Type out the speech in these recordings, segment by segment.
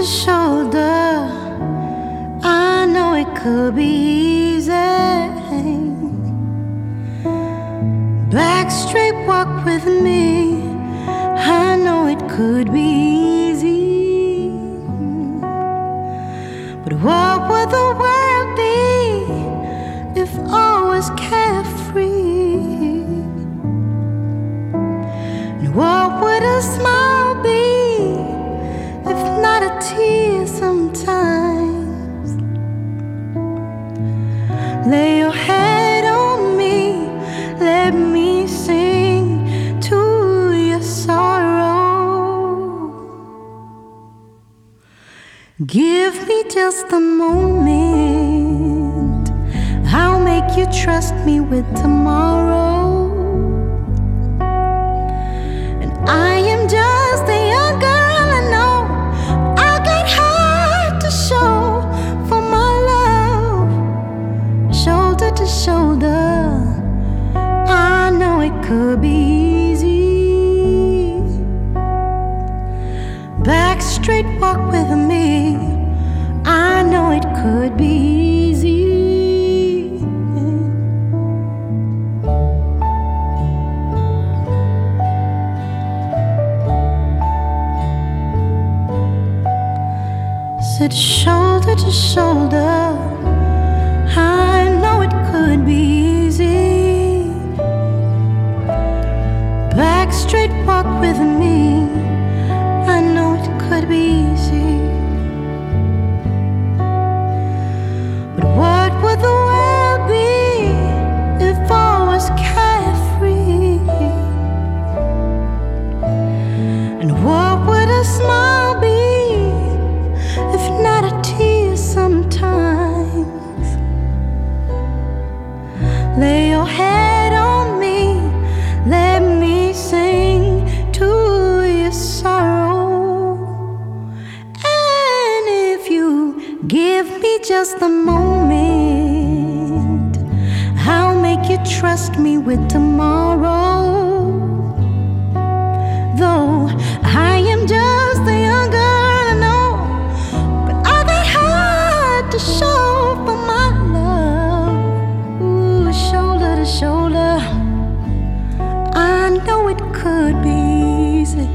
shoulder, I know it could be easy. Back straight walk with me, I know it could be easy. But what would the world be if all was carefree? And what would a smile be if not a tear sometimes? Lay your head on me, let me sing to your sorrow. Give me just a moment, I'll make you trust me with tomorrow. And I am just a young girl, I know I got hard to show for my love. Shoulder to shoulder, I know it could be easy. Back straight walk with me, I know it could be easy. Sit shoulder to shoulder, I know it could be easy. Back straight walk with me, I know it could be easy. But what would the world be if all was carefree? And what would a smile be if not a tear sometimes? Lay your head on me, let me sing to your sorrow. And if you give me just a moment, I'll make you trust me with tomorrow. Though I am just a young girl, I know, but I got hard to show for my love. Ooh, shoulder to shoulder, I know it could be easy.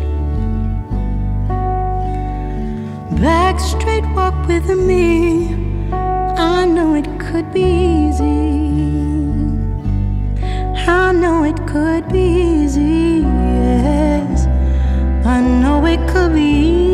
Back straight walk with me, I know it could be easy. I know it could be easy, yes, I know it could be easy.